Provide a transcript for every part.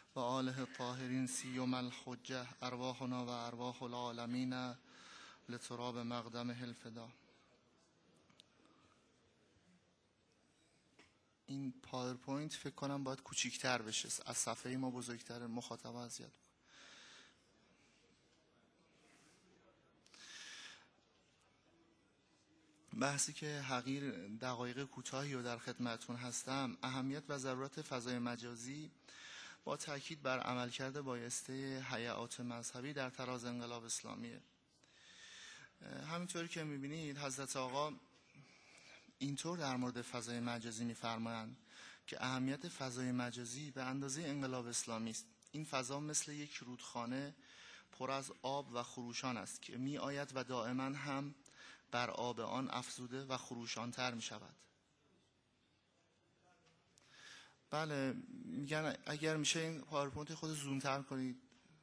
و آله الطاهرین سیوم الحجه ارواحنا و ارواح العالمین لتراب مقدمه الفدا. این پاورپوینت فکر کنم باید کوچیک‌تر بشه، از صفحه ما بزرگتر، مخاطب اذیت می‌کنه. بحثی که حقیر دقایق کوتاهی و در خدمتتون هستم، اهمیت و ضرورت فضای مجازی با تاکید بر عملکرد بایسته هیئات مذهبی در تراز انقلاب اسلامیه. همینطوری که می‌بینید حضرت آقا اینطور در مورد فضای مجازی می‌فرمایند که اهمیت فضای مجازی به اندازه انقلاب اسلامی است. این فضا مثل یک رودخانه پر از آب و خروشان است که می‌آید و دائما هم بر آب آن افزوده و خروشان‌تر می‌شود. بله، میگن اگر میشه این پاورپوینت خود زوم‌تر کنید.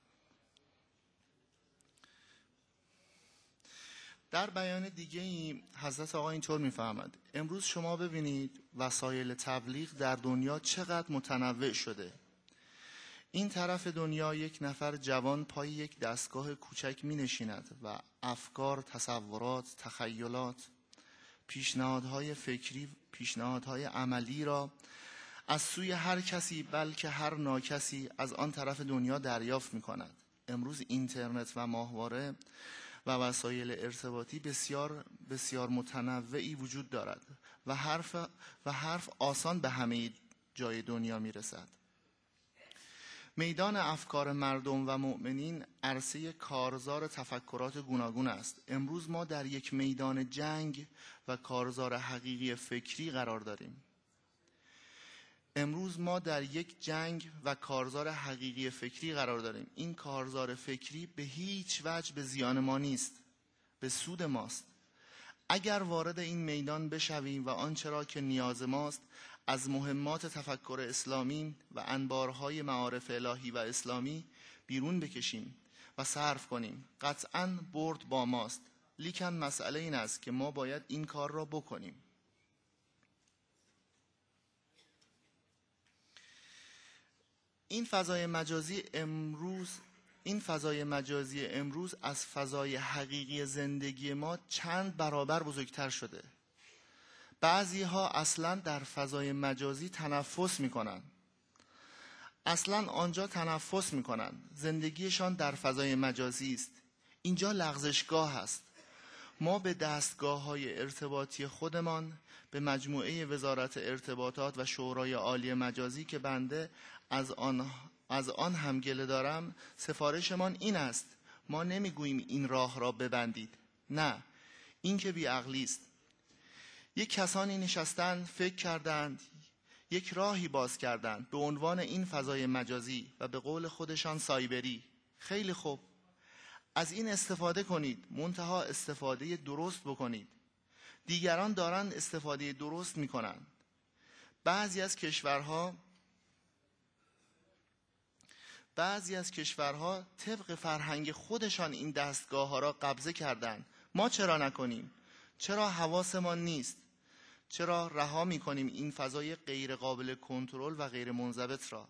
در بیان دیگه‌ای حضرت آقا اینطور می‌فرماید: امروز شما ببینید وسایل تبلیغ در دنیا چقدر متنوع شده. این طرف دنیا یک نفر جوان پای یک دستگاه کوچک می‌نشیند و افکار، تصورات، تخیلات، پیشنهادهای فکری، پیشنهادهای عملی را از سوی هر کسی بلکه هر ناکسی از آن طرف دنیا دریافت می‌کند. امروز اینترنت و ماهواره و وسایل ارتباطی بسیار بسیار متنوعی وجود دارد و حرف آسان به همه جای دنیا میرسد. میدان افکار مردم و مؤمنین عرصه کارزار تفکرات گوناگون است. امروز ما در یک میدان جنگ و کارزار حقیقی فکری قرار داریم. این کارزار فکری به هیچ وجه به زیان ما نیست، به سود ماست. اگر وارد این میدان بشویم و آنچه را که نیاز ماست از مهمات تفکر اسلامی و انبارهای معارف الهی و اسلامی بیرون بکشیم و صرف کنیم، قطعاً برد با ماست. لیکن مسئله این است که ما باید این کار را بکنیم. این فضای مجازی امروز از فضای حقیقی زندگی ما چند برابر بزرگتر شده. بعضی ها اصلا در فضای مجازی تنفس میکنن. زندگیشان در فضای مجازی است. اینجا لغزشگاه است. ما به دستگاه‌های ارتباطی خودمان، به مجموعه وزارت ارتباطات و شورای عالی مجازی که بنده از آن هم گله دارم، سفارشمان این است: ما نمیگوییم این راه را ببندید. نه، این که بی‌عقلی است. یک کسانی نشستند، فکر کردند، یک راهی باز کردند به عنوان این فضای مجازی و به قول خودشان سایبری. خیلی خوب، از این استفاده کنید، منتها استفاده درست بکنید. دیگران دارند استفاده درست میکنند. بعضی از کشورها طبق فرهنگ خودشان این دستگاه ها را قبضه کردند. ما چرا نکنیم؟ چرا حواسمان نیست؟ چرا رها میکنیم این فضای غیر قابل کنترل و غیر منضبط را؟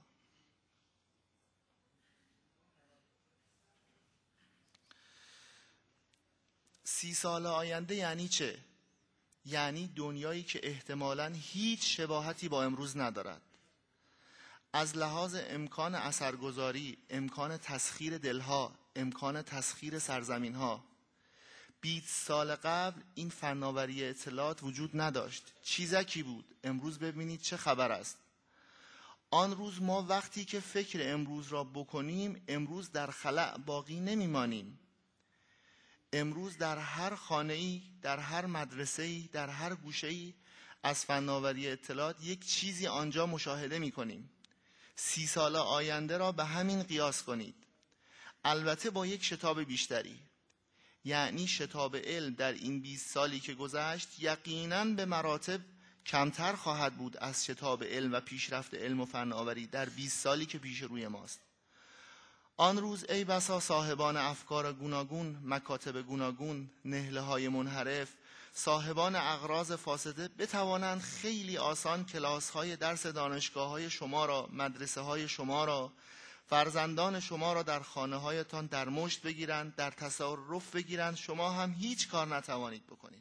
30 سال آینده یعنی چه؟ یعنی دنیایی که احتمالاً هیچ شباهتی با امروز ندارد. از لحاظ امکان اثرگذاری، امکان تسخیر دلها، امکان تسخیر سرزمینها. 20 سال قبل این فناوری اطلاعات وجود نداشت. چیزکی بود. امروز ببینید چه خبر است. آن روز ما وقتی که فکر امروز را بکنیم، امروز در خلأ باقی نمیمانیم. امروز در هر خانه‌ای، در هر مدرسه‌ای، در هر گوشه‌ای از فناوری اطلاعات یک چیزی آنجا مشاهده می‌کنیم. 30 سال آینده را به همین قیاس کنید. البته با یک شتاب بیشتری. یعنی شتاب علم در این 20 سالی که گذشت یقیناً به مراتب کمتر خواهد بود از شتاب علم و پیشرفت علم و فناوری در 20 سالی که پیش روی ماست. آن روز ای بسا صاحبان افکار گوناگون، مکاتب گوناگون، نهله‌های منحرف، صاحبان اغراض فاسده بتوانند خیلی آسان کلاس‌های درس دانشگاه‌های شما را، مدرسه‌های شما را فرزندان شما را در خانه هایتان در مشت بگیرند، در تصرف بگیرند، شما هم هیچ کار نتوانید بکنید.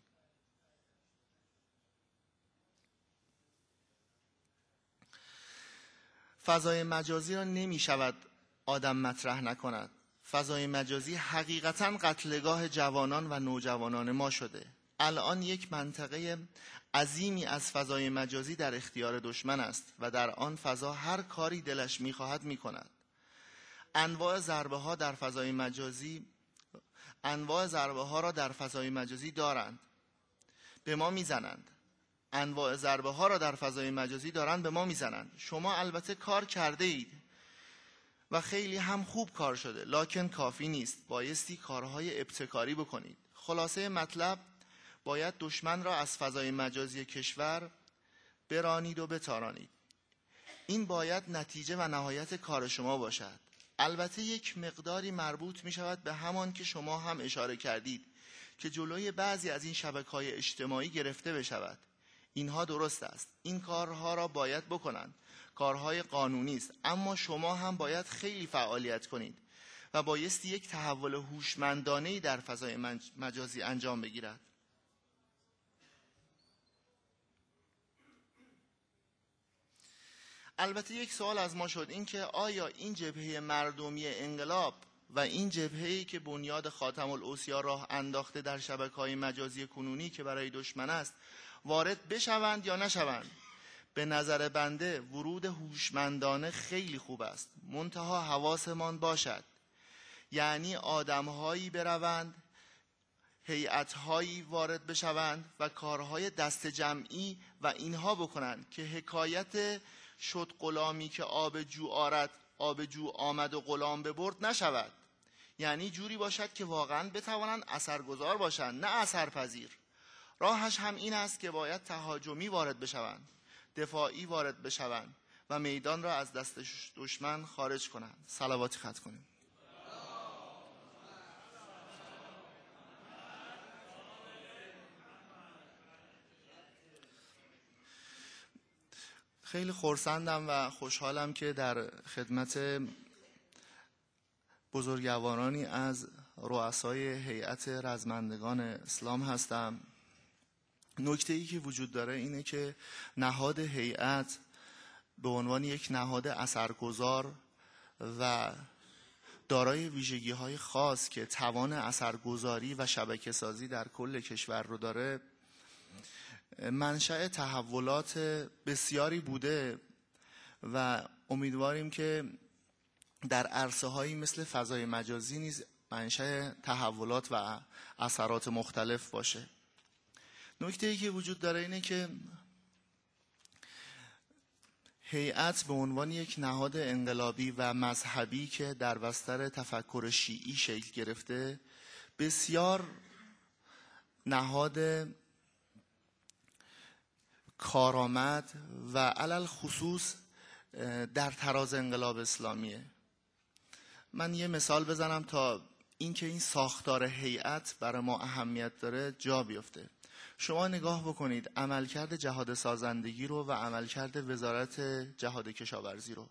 فضای مجازی را نمی شود آدم مطرح نکند. فضای مجازی حقیقتاً قتلگاه جوانان و نوجوانان ما شده. الان یک منطقه عظیمی از فضای مجازی در اختیار دشمن است و در آن فضا هر کاری دلش می‌خواهد می‌کند. انواع ضربه ها را در فضای مجازی دارند، به ما میزنند. انواع ضربه ها را در فضای مجازی دارند، به ما میزنند. شما البته کار کرده اید و خیلی هم خوب کار شده، لکن کافی نیست. بایستی کارهای ابتکاری بکنید. خلاصه مطلب، باید دشمن را از فضای مجازی کشور برانید و بتارانید. این باید نتیجه و نهایت کار شما باشد. البته یک مقداری مربوط می شود به همان که شما هم اشاره کردید که جلوی بعضی از این شبکه‌های اجتماعی گرفته بشود. اینها درست است. این کارها را باید بکنند. کارهای قانونی است، اما شما هم باید خیلی فعالیت کنید و بایستی یک تحول هوشمندانه‌ای در فضای مجازی انجام بگیرد. البته یک سوال از ما شد، این که آیا این جبهه مردمی انقلاب و این جبهه‌ای که بنیاد خاتم الاوصیا راه انداخته در شبکه‌های مجازی کنونی که برای دشمن است، وارد بشوند یا نشوند؟ به نظر بنده ورود هوشمندانه خیلی خوب است، منتها حواسمان باشد. یعنی آدم‌هایی بروند، هیئت‌هایی وارد بشوند و کارهای دست جمعی و اینها بکنند که حکایت شد غلامی که آب جو آرد، آب جو آمد و غلام ببرد نشود. یعنی جوری باشد که واقعا بتوانند اثرگذار باشند، نه اثرپذیر. راهش هم این است که باید تهاجمی وارد بشوند، دفاعی وارد بشوند و میدان را از دست دشمن خارج کنند. صلواتی ختم کنیم. خیلی خرسندم و خوشحالم که در خدمت بزرگوارانی از رؤسای هیئت رزمندگان اسلام هستم. نکته‌ای که وجود داره اینه که نهاد هیئت به عنوان یک نهاد اثرگذار و دارای ویژگی‌های خاص که توان اثرگذاری و شبکه‌سازی در کل کشور رو داره، منشأ تحولات بسیاری بوده و امیدواریم که در عرصه‌هایی مثل فضای مجازی نیز منشأ تحولات و اثرات مختلف باشه. نکته‌ای که وجود داره اینه که هیئت به عنوان یک نهاد انقلابی و مذهبی که در بستر تفکر شیعی شکل گرفته، بسیار نهاد کارآمد و علل خصوص در تراز انقلاب اسلامیه. من یه مثال بزنم تا اینکه این ساختار هیئت برای ما اهمیت داره جا بیفته. شما نگاه بکنید عملکرد جهاد سازندگی رو و عملکرد وزارت جهاد کشاورزی رو.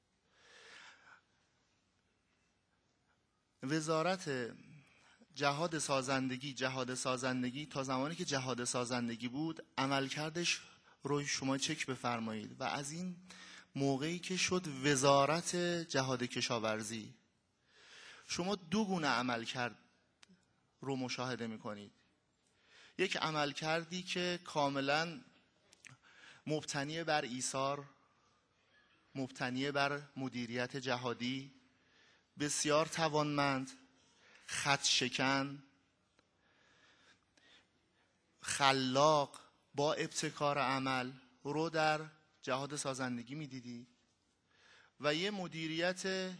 وزارت جهاد سازندگی تا زمانی که جهاد سازندگی بود عملکردش رو شما چک بفرمایید و از این موقعی که شد وزارت جهاد کشاورزی، شما دو گونه عملکرد رو مشاهده میکنید. یک عملکردی که کاملا مبتنی بر ایثار، مبتنی بر مدیریت جهادی، بسیار توانمند، خط شکن، خلاق، با ابتکار عمل رو در جهاد سازندگی میدیدی و یه مدیریت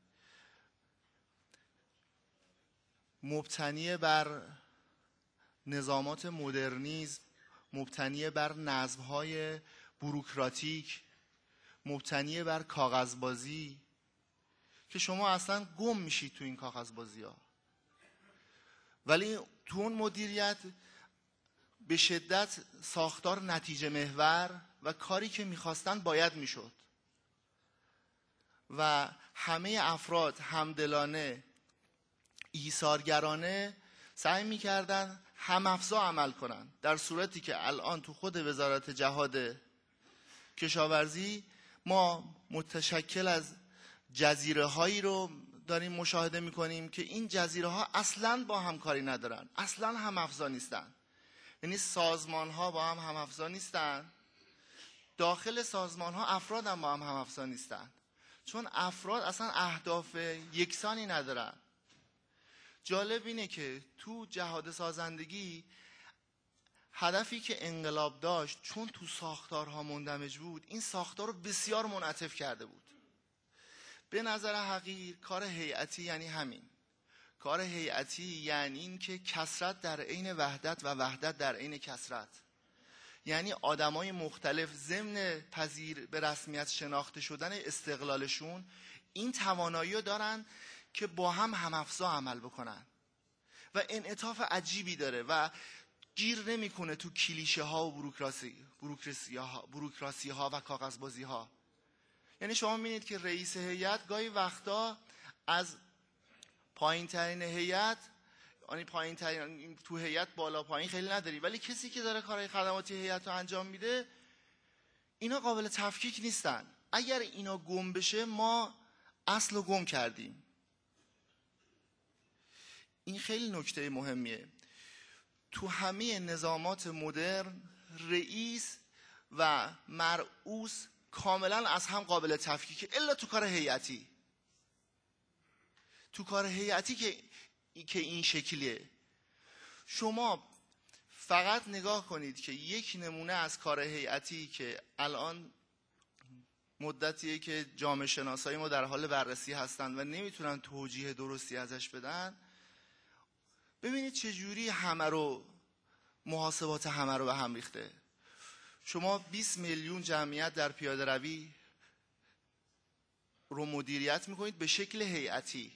مبتنی بر نظامات مدرنیسم، مبتنی بر نظم‌های بوروکراتیک، مبتنی بر کاغذبازی که شما اصلا گم میشید تو این کاغذبازی‌ها. ولی تو اون مدیریت به شدت ساختار نتیجه محور و کاری که میخواستن باید میشد و همه افراد همدلانه ایثارگرانه سعی می‌کردن هم‌افزا عمل کنن، در صورتی که الان تو خود وزارت جهاد کشاورزی ما متشکل از جزیره هایی رو داریم مشاهده میکنیم که این جزیره ها اصلاً با هم کاری ندارن، اصلاً هم افزا نیستن. یعنی سازمان ها با هم افزا نیستن، داخل سازمان ها افراد هم با هم افزا نیستن، چون افراد اصلاً اهداف یکسانی ندارن. جالب اینه که تو جهاد سازندگی هدفی که انقلاب داشت، چون تو ساختارها مندمج بود، این ساختار رو بسیار منعطف کرده بود. به نظر حقیر کار هیئتی یعنی همین. کار هیئتی یعنی این که کثرت در عین وحدت و وحدت در عین کثرت. یعنی آدمای مختلف ضمن پذیر به رسمیت شناخته شدن استقلالشون این توانایی رو دارن که با هم افزا عمل بکنن و انعطاف عجیبی داره و گیر نمیکنه تو کلیشه ها و بوروکراسی ها و کاغذبازی ها. یعنی شما می‌بینید که رئیس هیئت گاهی وقتا از پایین ترین هیئت، یعنی پایین ترین تو هیئت بالا پایین خیلی نداری، ولی کسی که داره کارهای خدماتی هیئت رو انجام میده اینا قابل تفکیک نیستن. اگر اینا گم بشه ما اصل رو گم کردیم. این خیلی نکته مهمیه. تو همه نظامات مدرن رئیس و مرئوس کاملا از هم قابل تفکیک، الا تو کار هیئتی. تو کار هیئتی که این شکلیه. شما فقط نگاه کنید که یک نمونه از کار هیئتی که الان مدتیه که جامعه شناسای ما در حال بررسی هستن و نمیتونن توجیه درستی ازش بدن، ببینید چجوری همه رو محاسبات همه رو به هم ریخته. شما 20 میلیون جمعیت در پیاده روی رو مدیریت میکنید به شکل هیئتی.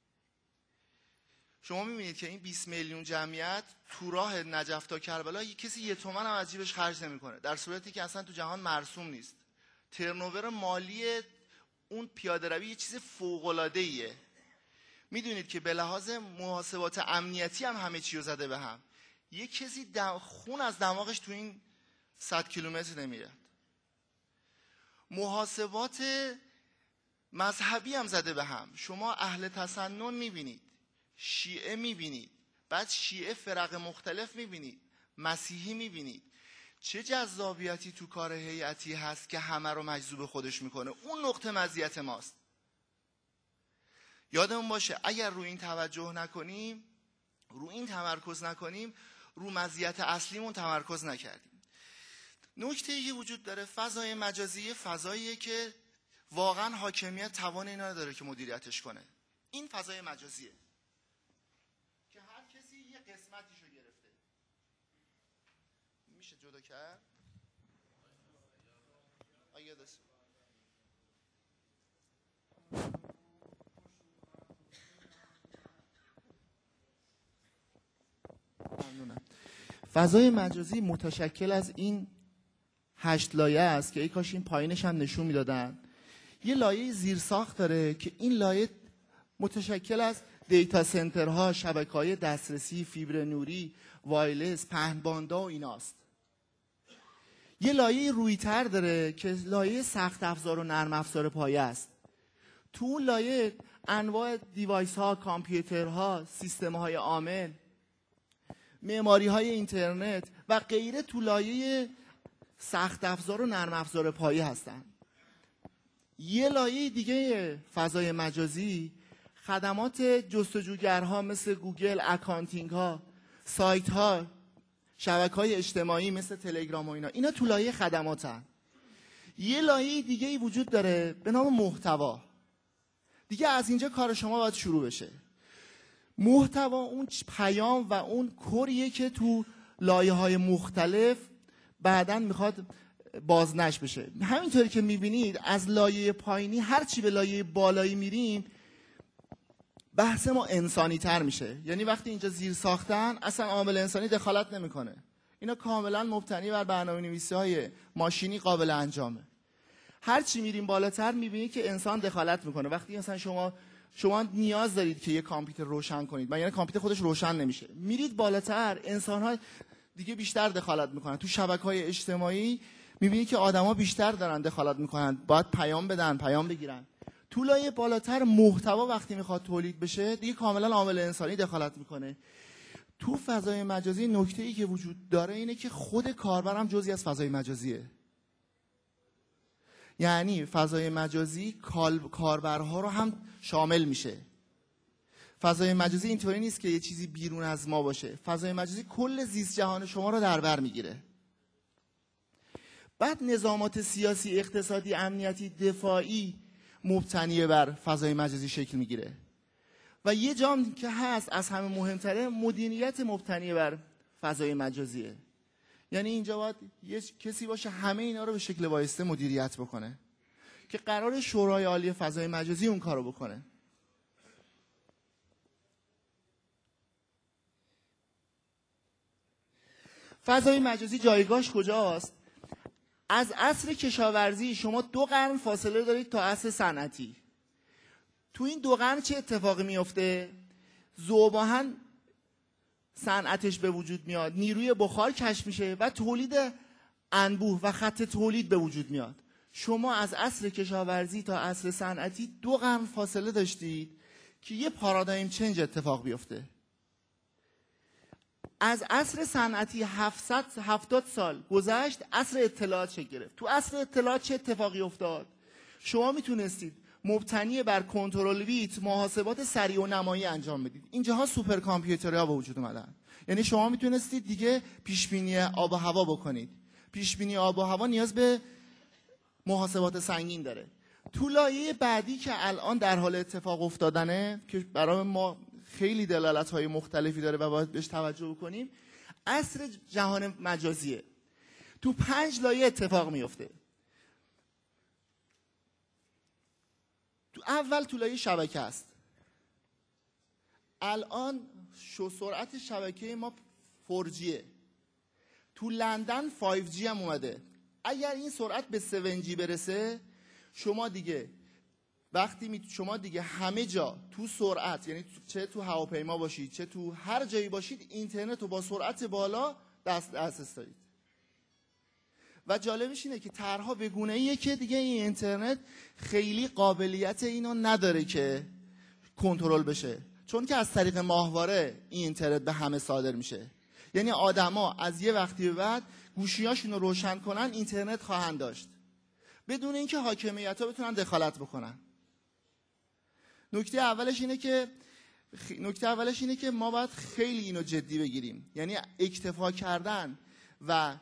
شما میبینید که این 20 میلیون جمعیت تو راه نجف تا کربلا کسی 1 تومن هم از جیبش خرج نمیکنه، در صورتی که اصلا تو جهان مرسوم نیست. ترنوور مالی اون پیاده روی یه چیز فوق العاده ایه. میدونید که به لحاظ محاسبات امنیتی هم همه چی رو زده به هم. یه کسی خون از دماغش تو این 100 کیلومتر نمیاد. محاسبات مذهبی هم زده به هم. شما اهل تسنن میبینید، شیعه میبینید، بعد شیعه فرق مختلف میبینید، مسیحی میبینید. چه جذابیتی تو کار هیئتی هست که همه رو مجذوب خودش میکنه. اون نقطه مزیت ماست. یادمون باشه اگر روی این توجه نکنیم، روی این تمرکز نکنیم، رو مزیت اصلیمون تمرکز نکردیم. نکته‌ای که وجود داره، فضای مجازی فضاییه که واقعا حاکمیت توان اینا نداره که مدیریتش کنه. این فضای مجازیه که هر کسی یه قسمتیشو گرفته. میشه جدا کرد؟ آیا دست ممنونم. فضای مجازی متشکل از این 8 لایه است که ای کاش این پایینش هم نشون میدادن. یه لایه زیرساخت داره که این لایه متشکل از دیتا سنترها، شبکه‌های دسترسی، فیبر نوری، وایرلس، پهن‌باندا و ایناست. یه لایه رویتر داره که لایه سخت افزار و نرم افزار پایه است. تو اون لایه انواع دیوایس ها، کامپیوترها، سیستم های عامل، معماری های اینترنت و غیره تو لایه سخت افزار و نرم افزار پایه هستن. یه لایه دیگه فضای مجازی خدمات جستجوگرها مثل گوگل، اکانتینگ ها، سایت ها، شبکه‌های اجتماعی مثل تلگرام و اینا تو لایه خدماتن. یه لایه دیگه وجود داره به نام محتوا. دیگه از اینجا کار شما باید شروع بشه. محتوا اون پیام و اون کریه که تو لایه‌های مختلف بعداً میخواد بازنشر بشه. همینطوری که میبینید از لایه پایینی هر چی به لایه بالایی میریم بحث ما انسانی تر میشه. یعنی وقتی اینجا زیر ساختن اصلا عامل انسانی دخالت نمیکنه. اینا کاملا مبتنی بر برنامه‌نویسی‌های ماشینی قابل انجامه. هر چی میریم بالاتر میبینید که انسان دخالت میکنه. وقتی مثلا شما نیاز دارید که یه کامپیوتر روشن کنید، یعنی کامپیوتر خودش روشن نمیشه، میرید بالاتر انسان‌ها دیگه بیشتر دخالت میکنن. تو شبکه‌های اجتماعی میبینید که آدما بیشتر دارن دخالت میکنن، باید پیام بدن، پیام بگیرن. تو لایه بالاتر محتوا وقتی میخواد تولید بشه دیگه کاملا عامل انسانی دخالت میکنه. تو فضای مجازی نکته‌ای که وجود داره اینه که خود کاربر هم جزئی از فضای مجازیه. یعنی فضای مجازی کاربرها رو هم شامل میشه. فضای مجازی اینطوری نیست که یه چیزی بیرون از ما باشه. فضای مجازی کل زیست جهان شما رو در بر میگیره. بعد نظامات سیاسی، اقتصادی، امنیتی، دفاعی مبتنی بر فضای مجازی شکل میگیره. و یه جام که هست از همه مهمتره، مدیریت مبتنی بر فضای مجازیه. یعنی اینجا باید یه کسی باشه همه اینا رو به شکل وایسته مدیریت بکنه که قرار شورای عالی فضای مجازی اون کارو بکنه. فضای مجازی جایگاهش کجاست؟ از عصر کشاورزی شما 2 قرن فاصله دارید تا عصر صنعتی. تو این 2 قرن چه اتفاقی میفته؟ ذوب‌آهن صنعتش به وجود میاد، نیروی بخار کشف میشه و تولید انبوه و خط تولید به وجود میاد. شما از عصر کشاورزی تا عصر صنعتی 2 قرن فاصله داشتید که یه پارادایم چنج اتفاق بیفته. از عصر صنعتی 770 سال گذشت، عصر اطلاعات شکل گرفت. تو عصر اطلاعات چه اتفاقی افتاد؟ شما میتونستید مبتنی بر کنترل بیت محاسبات سریع و نمایی انجام بدید. اینجاها سوپر کامپیوترها به وجود اومدن. یعنی شما میتونستید دیگه پیش بینی آب و هوا بکنید. پیش بینی آب و هوا نیاز به محاسبات سنگین داره. تو لایه بعدی که الان در حال اتفاق افتادنه که برای ما خیلی دلالت‌های مختلفی داره و باید بهش توجه بکنیم، عصر جهان مجازیه. تو 5 لایه اتفاق میفته. اول تو لایه شبکه است. الان سرعت شبکه ما 4Gه. تو لندن 5G هم اومده. اگر این سرعت به 7G برسه، شما دیگه شما دیگه همه جا تو سرعت، یعنی چه تو هواپیما باشید چه تو هر جایی باشید، اینترنت رو با سرعت بالا دسترس دارید. و جالبش اینه که طرح‌ها به گونه‌ایه که دیگه این اینترنت خیلی قابلیت اینو نداره که کنترل بشه، چون که از طریق ماهواره این اینترنت به همه صادر میشه. یعنی آدما از یه وقتی به بعد گوشی‌هاشون رو روشن کنن اینترنت خواهند داشت بدون اینکه حاکمیت‌ها بتونن دخالت بکنن. نکته اولش اینه که ما باید خیلی اینو جدی بگیریم. یعنی اکتفا کردن و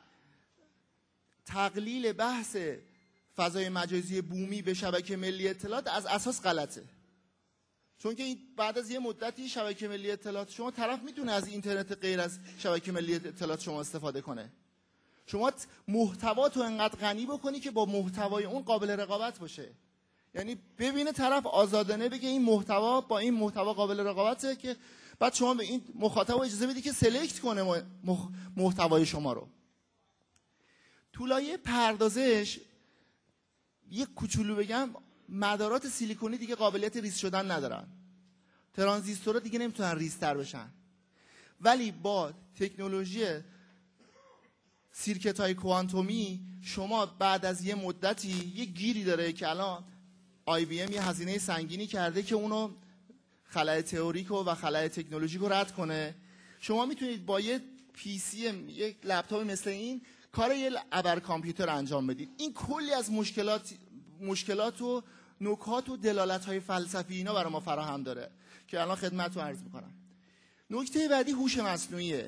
تقلیل بحث فضای مجازی بومی به شبکه ملی اطلاعات از اساس غلطه. چون که بعد از یه مدتی شبکه ملی اطلاعات شما طرف میتونه از اینترنت غیر از شبکه ملی اطلاعات شما استفاده کنه. شما محتوا تو انقدر غنی بکنی که با محتوای اون قابل رقابت باشه. یعنی ببینه طرف آزادانه بگه این محتوا با این محتوا قابل رقابته، که بعد شما به این مخاطب اجازه بدی که سلکت کنه محتوای شما رو. تو لایه پردازش یک کوچولو بگم، مدارات سیلیکونی دیگه قابلیت ریز شدن ندارن. ترانزیستورها دیگه نمیتونن ریزتر بشن. ولی با تکنولوژی سیرکت‌های کوانتومی شما بعد از یه مدتی یه گیری داره که الان IBM یه هزینه سنگینی کرده که اونو خلأ تئوریک و خلأ تکنولوژیک رو رد کنه. شما میتونید با یه PC، یک لپتاپ مثل این، کار یه ابر کامپیوتر انجام بدید. این کلی از مشکلات و نکات و دلالت‌های فلسفی اینا برای ما فراهم داره که الان خدمتتون عرض می‌کنم. نکته بعدی هوش مصنوعیه.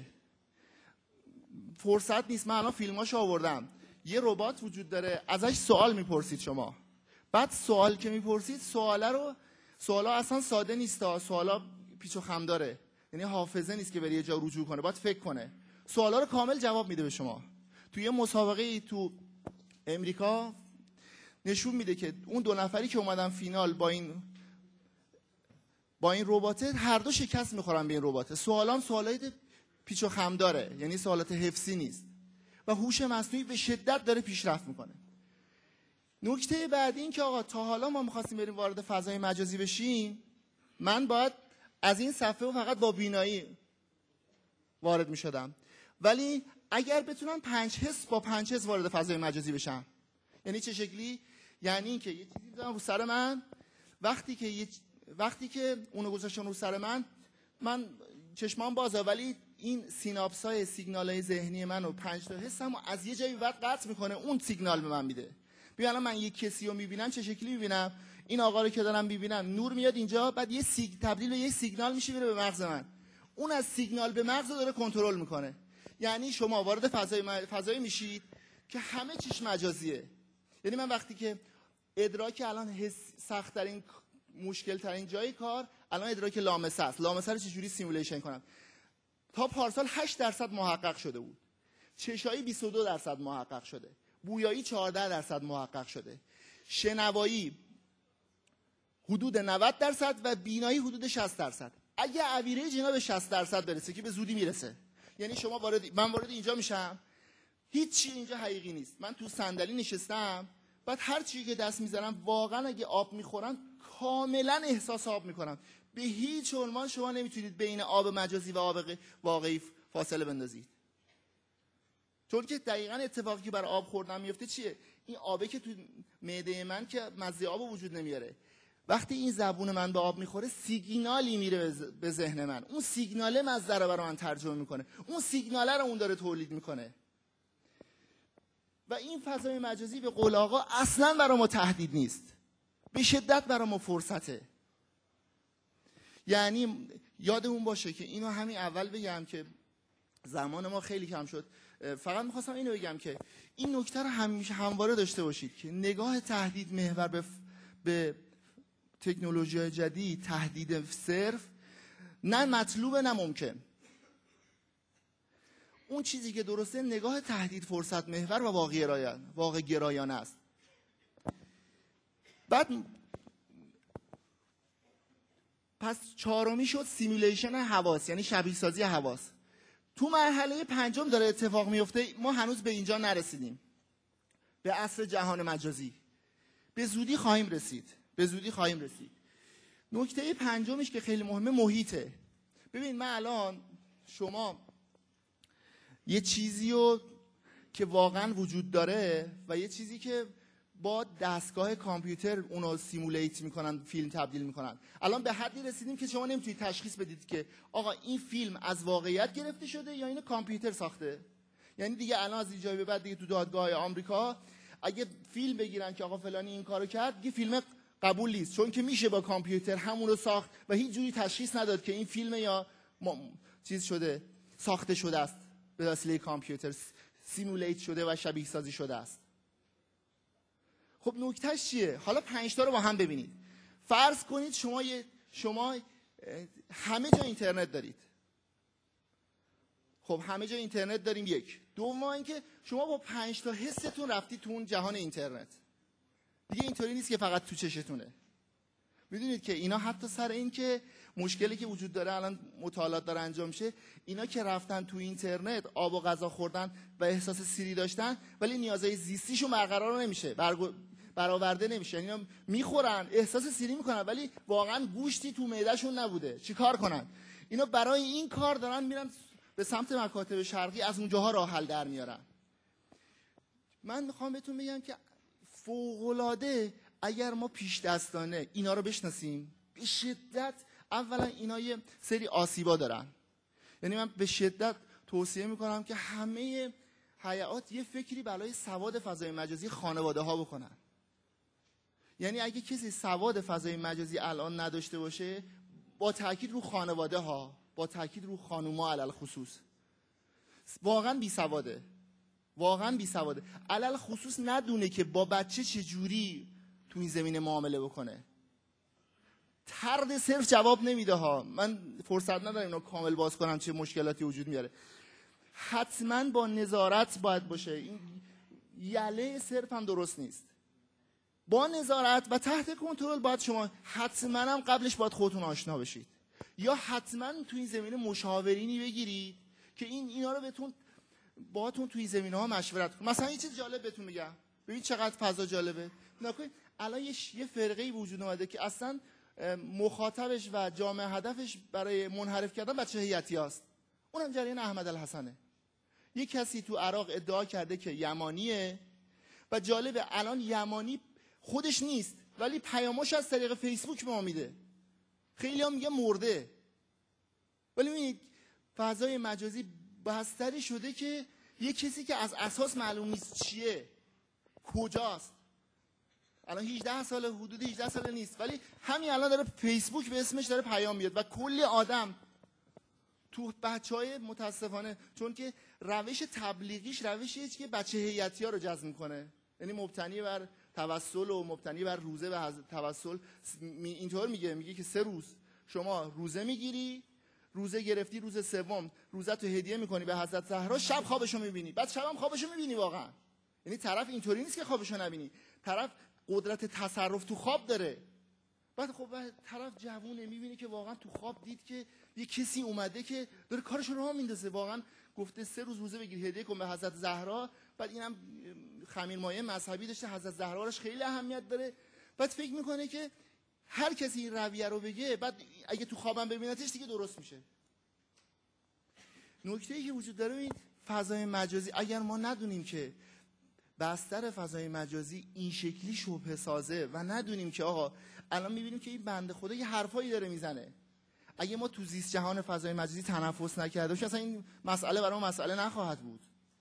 فرصت نیست، من الان فیلماشو آوردم. یه ربات وجود داره، ازش سوال میپرسید شما. بعد سوال که میپرسید، سوالا اصلا ساده نیست، سوالا پیچ و خم داره. یعنی حافظه نیست که بری یه جا رجوع کنه، باید فکر کنه. سوالا رو کامل جواب میده به شما. توی یه مسابقه تو امریکا نشون میده که اون 2 نفری که اومدن فینال با این ربات، هر دو شکست میخورن به این ربات. سوالای پیچ و خم داره، یعنی سوالات حفظی نیست. و هوش مصنوعی به شدت داره پیشرفت میکنه. نکته بعدی این که آقا تا حالا ما می‌خواستیم بریم وارد فضای مجازی بشیم، من باید از این صفحه و فقط با بینایی وارد می‌شدم. ولی اگر بتونم 5 حس با 5 حس وارد فضای مجازی بشم، یعنی چه شکلی؟ یعنی اینکه یه چیزی بزنم رو سر من، وقتی که اونو گذاشتم رو سر من چشمام بازه، ولی این سیناپس‌های سیگنال‌های ذهنی منو 5 تا حسمو از یه جایی بعد قطع میکنه، اون سیگنال به من میده. ببین الان من یک کسی رو میبینم چه شکلی میبینم؟ این آقا رو که دارم میبینم، نور میاد اینجا، بعد تبدیل به یه سیگنال میشه میره به مغز من، اون از سیگنال به مغز داره کنترل میکنه. یعنی شما وارد فضایی میشید که همه چیش مجازیه. یعنی من وقتی که ادراک الان سخت ترین مشکل ترین جای کار الان ادراک لامسه است. لامسه رو چجوری سیمولیشن کنم؟ تا پارسال 8% محقق شده بود. چشایی 22% محقق شده. بویایی 14% محقق شده. شنوایی حدود 90% و بینایی حدود 60%. اگه اویریج اینا به 60% برسه که به زودی میرسه، یعنی من وارد اینجا میشم، هیچ چی اینجا حقیقی نیست. من تو صندلی نشستم، بعد هر چیزی که دست میذارم واقعا اگه آب میخورم کاملا احساس آب میکنم. به هیچ عنوان شما نمیتونید بین آب مجازی و آب واقعی فاصله بندازید. چون که دقیقاً اتفاقی که برای آب خوردن میفته چیه؟ این آبه که تو معده من که مزه آب وجود نمیاره، وقتی این زبون من به آب میخوره سیگنالی میره به ذهن من، اون سیگناله مزه رو برای من ترجمه میکنه، اون سیگناله رو اون داره تولید میکنه. و این فضای مجازی به قول آقا اصلا برای ما تهدید نیست، به شدت برای ما فرصته. یعنی یادمون باشه که اینو همین اول بگم که زمان ما خیلی کم شد. فقط میخواستم اینو بگم که این نکته رو همیشه همواره داشته باشید که نگاه تهدید محور به تکنولوژی جدید تهدید صرف نه مطلوبه نه ممکن. اون چیزی که درسته نگاه تهدید فرصت محور و واقع گرایانه است. بعد پس چهارمی شد سیمولیشن حواس، یعنی شبیه سازی حواس. تو مرحله 5 داره اتفاق میفته. ما هنوز به اینجا نرسیدیم، به عصر جهان مجازی. به زودی خواهیم رسید. نکته 5 که خیلی مهمه محیطه. ببین من الان شما یه چیزی رو که واقعا وجود داره و یه چیزی که با دستگاه کامپیوتر اونو سیمولیت میکنن، فیلم تبدیل میکنن، الان به حدی رسیدیم که شما نمیتونید تشخیص بدید که آقا این فیلم از واقعیت گرفته شده یا اینو کامپیوتر ساخته. یعنی دیگه الان از اینجای به بعد دیگه تو دادگاه آمریکا اگه فیلم بگیرن که آقا فلانی این کارو کرد، دیگه فیلم قبول نیست، چون که میشه با کامپیوتر همون رو ساخت و هیچ جوری تشخیص نداد که این فیلم یا چیز شده، ساخته شده است، به وسیله کامپیوتر سیمولیت شده و شبیه سازی شده است. خب نکتهش چیه؟ حالا 5 تا رو با هم ببینید. فرض کنید شما همه جا اینترنت دارید. خب همه جا اینترنت داریم. یک. دوم اینکه شما با 5 تا حستون رفتید تو اون جهان اینترنت. دیگه اینطوری نیست که فقط تو چشتونه. میدونید که اینا حتی سر این که مشکلی که وجود داره الان مطالعات داره انجام میشه، اینا که رفتن تو اینترنت آب و غذا خوردن و احساس سیری داشتن ولی نیازهای زیستیشون برقرار نمیشه، برآورده نمیشه. اینا میخورن احساس سیری میکنن ولی واقعا گوشتی تو معدهشون نبوده. چیکار کنن؟ اینا برای این کار دارن میرن به سمت مکاتب شرقی، از اونجاها راه حل در میارن. من میخوام بهتون بگم که فوق‌العاده اگر ما پیش دستانه اینا رو بشناسیم، به شدت اولا اینا یه سری آسیبا دارن. یعنی من به شدت توصیه میکنم که همه هیئات یه فکری برای سواد فضای مجازی خانواده ها بکنن. یعنی اگه کسی سواد فضای مجازی الان نداشته باشه، با تاکید رو خانواده ها، با تاکید رو خانوما علل خصوص، واقعا بی سواده. علل خصوص ندونه که با بچه چجوری تو این زمینه معامله بکنه. طرد صرف جواب نمیده ها. من فرصت ندارم اینو کامل باز کنم چه مشکلاتی وجود میاره. حتما با نظارت باید باشه. این یله صرف هم درست نیست. با نظارت و تحت کنترل باید شما حتما هم قبلش باید خودتون آشنا بشید، یا حتما تو این زمینه مشاورینی بگیرید که اینا رو باهاتون توی زمینه ها مشورت کنه. مثلا یه چیز جالب بهتون میگم، ببین چقدر فضا جالبه. نکنید الان یه فرقه‌ای وجود اومده که اصلا مخاطبش و جامعه هدفش برای منحرف کردن بچه هیئتی هست. اونم جریان احمد الحسنه. یه کسی تو عراق ادعا کرده که یمانیه و جالبه الان یمانی خودش نیست ولی پیاماش از طریق فیسبوک به ما میده. خیلی هم میگه مرده. ولی ببینید فضای مجازی بستری شده که یه کسی که از اساس معلوم نیست چیه، کجاست، الان 18 سال، حدود 18 سال نیست، ولی همین الان داره فیسبوک به اسمش داره پیام میاد و کلی آدم تو بچهای متاسفانه، چون که روش تبلیغیش روشیه که بچه هیئتی‌ها رو جذب میکنه، یعنی مبتنی بر توسل و مبتنی بر روزه و توسل. اینطور میگه که 3 روز شما روزه میگیری، روزه گرفتی، روز سوم روزت رو هدیه میکنی به حضرت زهرا، شب خوابشو میبینی، بعد شب هم خوابشو میبینی. واقعا یعنی طرف اینطوری نیست که خوابشو نبینی، طرف قدرت تصرف تو خواب داره. بعد خب طرف جوونه میبینه که واقعا تو خواب دید که یه کسی اومده که داره کارشو راه میندازه، واقعا گفته 3 روز روزه بگیر هدیه کن به حضرت زهرا، بعد اینم خمیرمایه مذهبی داشته، حضرت زهرا راش خیلی اهمیت داره. بعد فکر میکنه که هر کسی این رویه رو بگه بعد اگه تو خوابم ببینتش دیگه درست میشه. نکته‌ای که وجود داره این فضای مجازی، اگر ما ندونیم که بستر فضای مجازی این شکلی شبهه سازه و ندونیم که آقا الان میبینیم که این بنده خدا یه حرفایی داره میزنه، اگه ما تو زیست جهان فضای مجازی تنفس نکرده باشیم اصلا این مسئله برای ما مسئله نخواهد بود.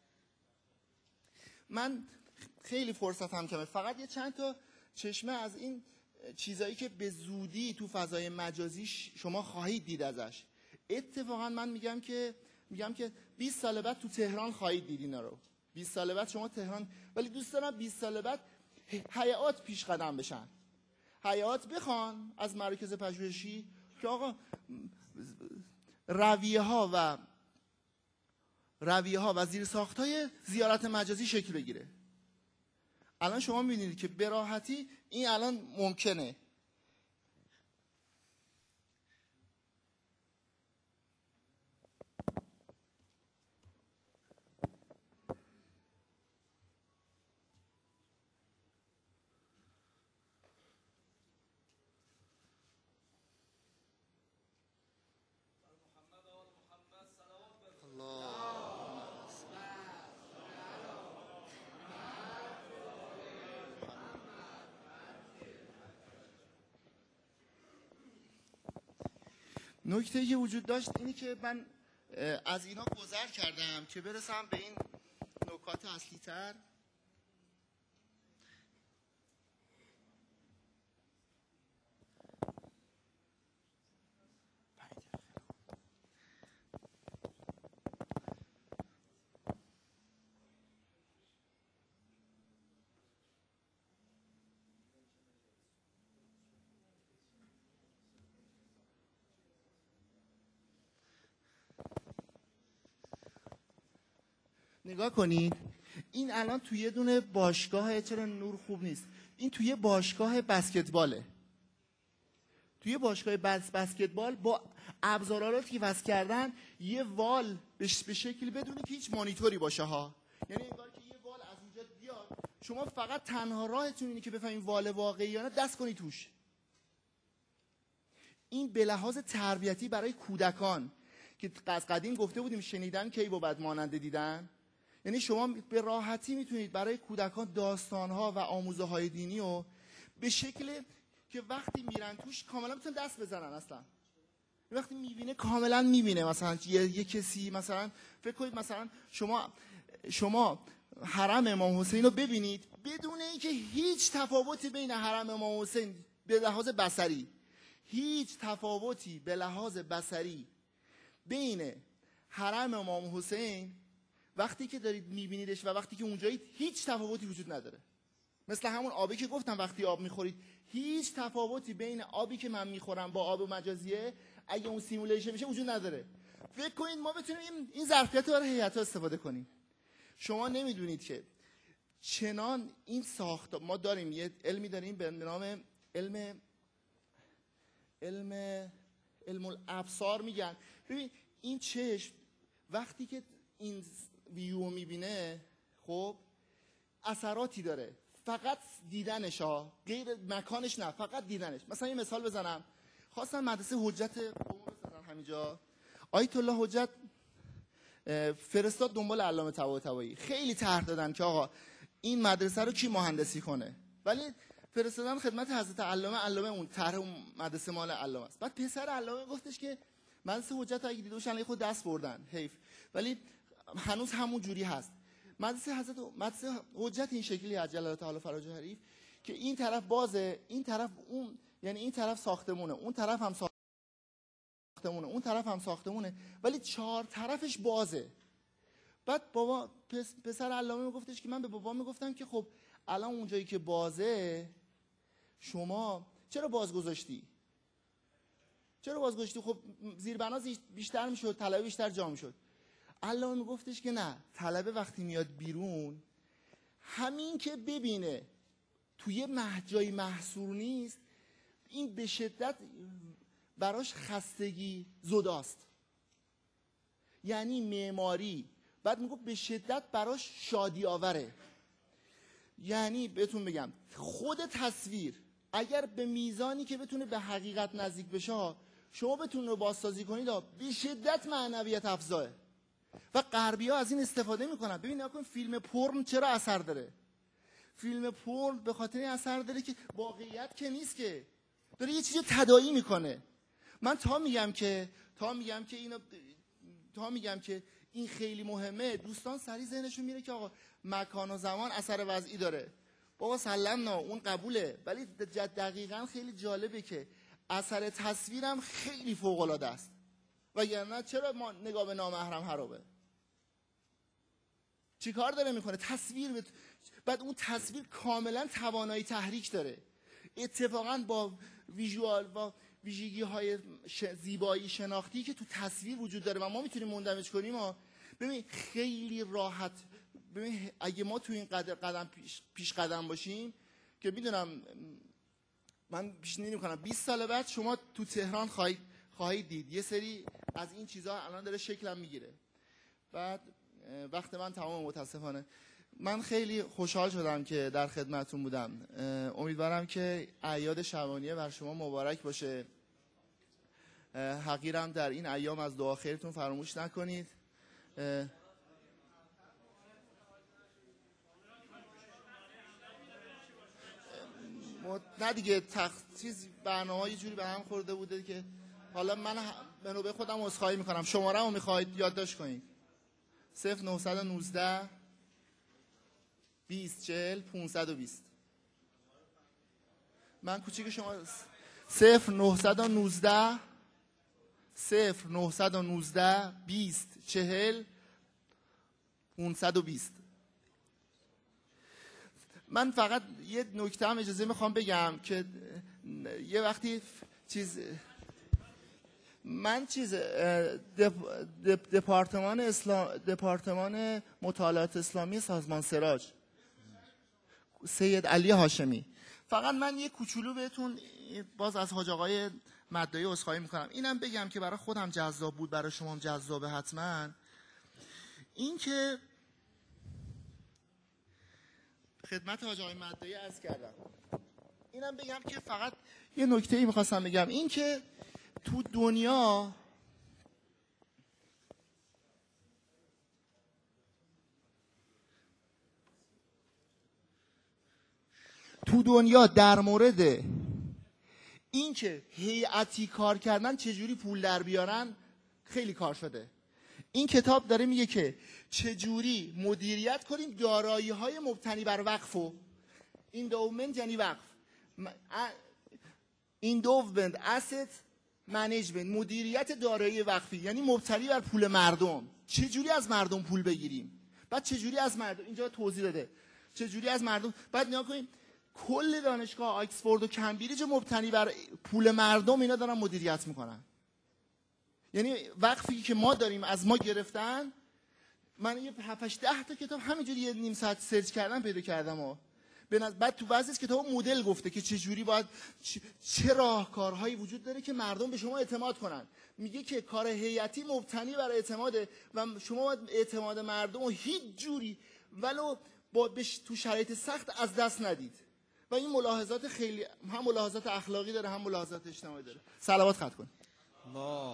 من خیلی فرصتم کمه، فقط یه چند تا چشمه از این چیزایی که به زودی تو فضای مجازی شما خواهید دید ازش. اتفاقا من میگم که 20 سال بعد تو تهران خواهید دید اینا رو. 20 سال بعد شما تهران، ولی دوست دارم 20 سال بعد هیئات پیش قدم بشن، هیئات بخوان از مراکز پژوهشی که آقا رویه ها و زیرساخت‌های زیارت مجازی شکل بگیره. الان شما می‌بینید که به راحتی این الان ممکنه. نکته‌ای که وجود داشت اینی که من از اینا گذر کردم که برسم به این نکات اصلی تر. نگاه کنید این الان توی یه دونه باشگاه، چرا نور خوب نیست، این توی باشگاه بسکتباله، توی باشگاه بسکتبال با ابزاراتی که وصل کردن یه وال به شکل بدون که هیچ مانیتوری باشه ها، یعنی انگار که یه وال از اونجا بیاد، شما فقط تنها راهتون اینه که بفهمید وال واقعی یا نه دست کنید توش. این به لحاظ تربیتی برای کودکان که از قدیم گفته بودیم شنیدن کی بود مانند دیدن، یعنی شما به راحتی میتونید برای کودکان داستانها و آموزه های دینی و به شکل که وقتی میرن توش کاملا میتونن دست بزنن، اصلا وقتی میبینه کاملا میبینه. مثلا یه کسی مثلا فکر کنید مثلا شما حرم امام حسین رو ببینید بدون اینکه هیچ تفاوتی بین حرم امام حسین به لحاظ بصری، هیچ تفاوتی به لحاظ بصری بین حرم امام حسین وقتی که دارید میبینیدش و وقتی که اونجایید هیچ تفاوتی وجود نداره. مثل همون آبی که گفتم وقتی آب میخورید هیچ تفاوتی بین آبی که من میخورم با آب مجازیه اگه اون سیمولیشن میشه وجود نداره. فکر کنید ما بتونیم این ظرفیت رو برای هیئت‌ها استفاده کنیم. شما نمیدونید که چنان این ساخت ما داریم، یه علمی داریم به نام علم الابصار میگن. ببین این چشم وقتی که این ویو میبینه خب اثراتی داره، فقط دیدنش ها، غیر مکانش نه، فقط دیدنش. مثلا یه مثال بزنم، خواستم مدرسه حجت قم بزنم همینجا، آیت الله حجت فرستاد دنبال علامه طباطبایی، خیلی طرح دادن که آقا این مدرسه رو کی مهندسی کنه، ولی فرستادن خدمت حضرت علامه اون طرح اون مدرسه مال علامه است. بعد پسر علامه گفتش که مدرسه حجت اگه دیده باشن خود دست بردن، حیف، ولی هنوز همون جوری هست. مدرسه حجت این شکلی عجل الله تعالی فراج حریف که این طرف بازه، این طرف اون، یعنی این طرف ساختمونه، اون طرف هم ساختمونه، اون طرف هم ساختمونه، ولی 4 طرفش بازه. بعد بابا پسر علامه میگفتش که من به بابا میگفتم که خب الان اونجایی که بازه شما چرا باز گذاشتی؟ خب زیربنا بیشتر میشد، طلبه بیشتر جا میشد. علامه میگفتش که نه، طلبه وقتی میاد بیرون همین که ببینه توی جایی محصور نیست، این به شدت براش خستگی زداست، یعنی معماری. بعد میگفت به شدت براش شادی آوره. یعنی بهتون بگم خود تصویر اگر به میزانی که بتونه به حقیقت نزدیک بشه، شما بتونه رو بازسازی کنید، به شدت معنویت افزاه. و غربی‌ها از این استفاده میکنن. ببین نکن فیلم پورن چرا اثر داره؟ فیلم پورن به خاطر این اثر داره که واقعیت که نیست، که داره یه چیزی تداعی میکنه. من تا میگم که این خیلی مهمه، دوستان سریع ذهنشون میره که آقا مکان و زمان اثر وضعی داره. بابا سلام اون قبوله، ولی دقیقاً خیلی جالبه که اثر تصویرم خیلی فوق العاده است. وگرنه چرا ما نگاه به نامحرم حرامه؟ چی کار داره میکنه؟ تصویر بعد اون تصویر کاملا توانایی تحریک داره. اتفاقا با ویژگی های زیبایی شناختی که تو تصویر وجود داره و ما میتونیم مندمج کنیم. ببین خیلی راحت، ببین اگه ما تو این قدم پیش قدم باشیم، که میدونم من پیش‌بینی میکنم 20 سال بعد شما تو تهران خواهید دید یه سری از این چیزها الان داره شکلم میگیره. بعد وقت من تمام، متاسفانه. من خیلی خوشحال شدم که در خدمتون بودم. امیدوارم که اعیاد شبانیه بر شما مبارک باشه. حقیرم در این ایام از دعا خیرتون فراموش نکنید. نه دیگه چیز برنامه یه جوری به هم خورده بوده که حالا من به نوبه خودم عذرخواهی میکنم. شماره رو میخواید یادداشت کنید؟ 0919 20 40 520. من کوچیک شما 0919 20 40 520. من فقط یه نکته هم اجازه میخوام بگم که یه وقتی دپارتمان مطالعات اسلامی سازمان سراج، سید علی هاشمی، فقط من یه کوچولو بهتون باز از حاج آقای مدعی عذرخواهی میکنم، اینم بگم که برای خودم جذاب بود، برای شما هم جذابه حتما. این که خدمت حاج آقای مدعی عرض کردم، اینم بگم که فقط یه نکته‌ای میخواستم بگم، این که تو دنیا در مورد این که هیئتی کار کردن چجوری پول در بیارن خیلی کار شده. این کتاب داره میگه که چجوری مدیریت کنیم دارایی‌های مبتنی بر وقف. و endowment یعنی وقف، endowment asset management، مدیریت دارایی وقفی یعنی مبتنی بر پول مردم. چجوری از مردم پول بگیریم، بعد چجوری از مردم، اینجا توضیح داده چجوری از مردم. بعد نگاه کنیم کل دانشگاه آکسفورد و کمبریج مبتنی بر پول مردم اینا دارن مدیریت میکنن. یعنی وقفی که ما داریم از ما گرفتن. من یه 7-8 تا کتاب همینجوری یه نیم ساعت سرچ کردم پیدا کردم. بعد تو بعضی از کتابا مدل گفته که چجوری باید چه راهکارهایی وجود داره که مردم به شما اعتماد کنن. میگه که کار هیئتی مبتنی بر اعتماده و شما باید اعتماد مردم و هیچ جوری ولو تو شرایط سخت از دست ندید. و این ملاحظات خیلی هم ملاحظات اخلاقی داره هم ملاحظات اجتماعی داره. صلوات ختم کن.